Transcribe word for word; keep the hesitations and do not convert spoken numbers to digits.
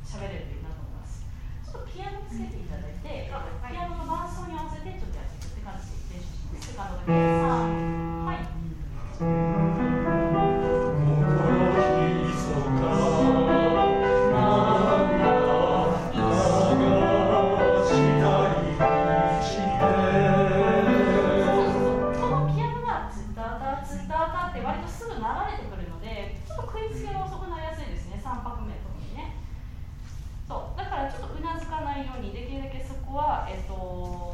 喋れるといいなと思います。ちょっとピアノつけていただいて、ピアノの伴奏に合わせてちょっとやっていくって感じで練習します。セカンドだけさん、はい。えっと